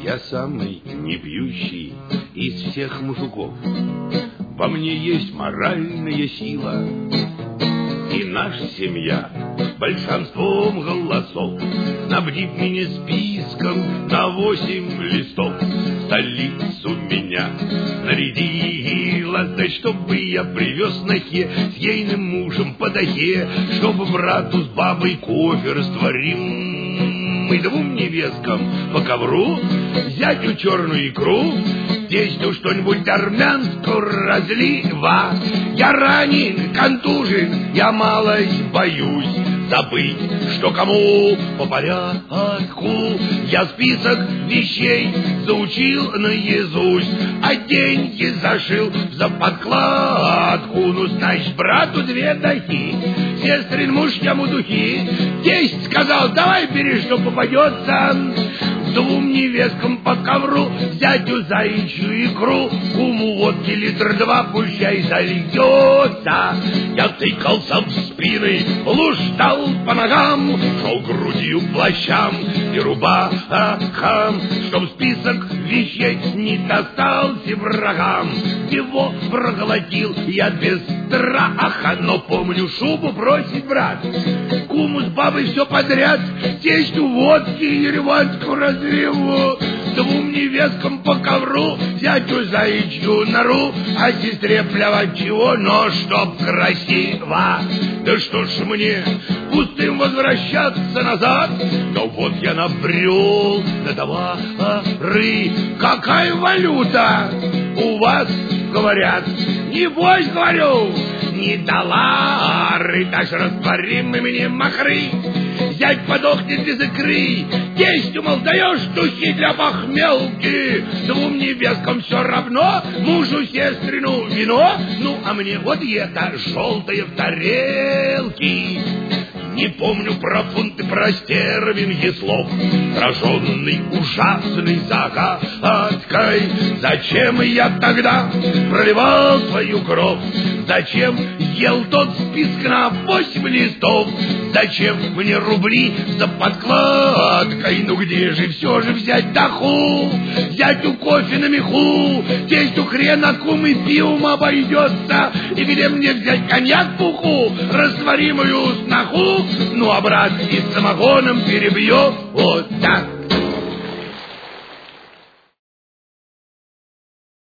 Я самый непьющий из всех мужиков. Во мне есть моральная сила, и наша семья большинством голосов снабдит меня списком на 8 листов. Столицу меня нарядила, да чтобы я привез на хе с ейным мужем по дахе, чтобы брату с бабой кофе растворим и двум невесткам по ковру, зятю черную икру, тестю что-нибудь армянскую разлива. Я ранен, контужен, я малость боюсь забыть, что кому по порядку. Я список вещей заучил наизусть, а деньги зашил за подкладку. Ну, значит, брату 2 дахи, сестрин муж ему духи. Тесть сказал, давай бери, что попадется. 2 невесткам по ковру, зятю заячью икру, куму водки литр 2, пущай зальется. Я тыкался в спины, блуждал по ногам, шел грудью плащам и рубахам, чтоб список вещей не достался врагам. Его проглотил я без страха, но помню, шубу бросить брат. Куму с бабой все подряд, тестю водки и реванскую разливу, 2 невесткам по ковру, зятю заячью нору, а сестре плевать чего, но чтоб красиво. Да что ж мне пустым возвращаться назад? Да вот я набрел на товары. Какая валюта у вас, говорят? Небось, говорю, не доллары, даже растворимы мне махры. Зять подохнет без икры, тестю, мол, даешь духи для похмелки. 2 невесткам все равно, мужу сестрину вино, ну, а мне вот это желтое в тарелке. Не помню про фунты, про стервинги слов, сраженный ужасной загадкой. Зачем я тогда проливал свою кровь? Зачем ел тот список на 8 листов? Зачем мне рубли за подкладкой? Ну где же все же взять даху? Зятю кофе на меху, тестю хрена кум и пивом обойдется. И где мне взять коньяк пуху, растворимую сноху? Ну а брат и с самогоном перебьет вот так.